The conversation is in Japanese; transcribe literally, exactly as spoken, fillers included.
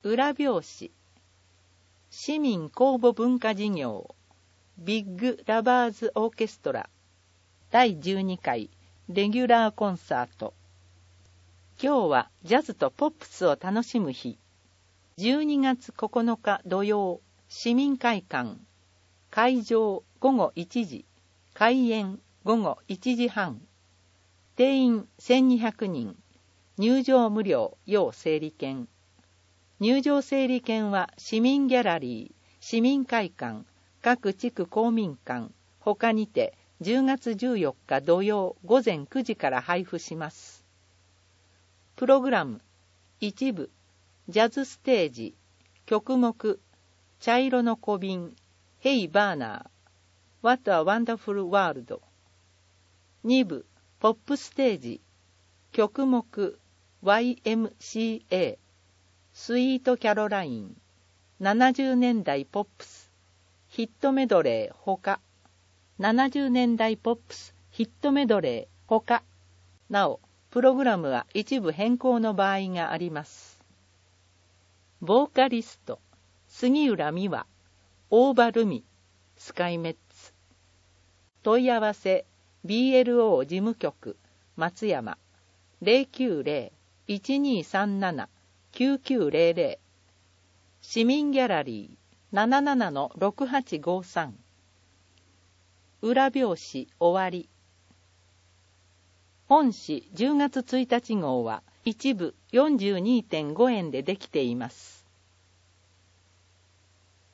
裏表紙市民公募文化事業ビッグラバーズオーケストラだいじゅうにかいレギュラーコンサート。今日はジャズとポップスを楽しむ日。じゅうにがつここのか土曜、市民会館。会場ごごいちじ、開演ごごいちじはん。定員せんにひゃくにん。入場無料、要整理券。入場整理券は市民ギャラリー、市民会館、各地区公民館、他にてじゅうがつじゅうよっか土曜ごぜんくじから配布します。プログラム一部ジャズステージ曲目茶色の小瓶 Hey Barner What a Wonderful World 二部ポップステージ曲目 ワイエムシーエー スイートキャロラインななじゅうねんだいポップスヒットメドレーほかななじゅうねんだいポップスヒットメドレーほかなおプログラムは一部変更の場合があります。ボーカリスト杉浦美和大場ルミスカイメッツ問い合わせ ビーエルオー 事務局松山 ゼロきゅうゼロ いちにさんなな きゅうきゅうゼロゼロ 市民ギャラリー ななななのろくはちごさん 裏表紙終わり。本誌じゅうがつついたち号は一部 よんじゅうにてんごえんでできています。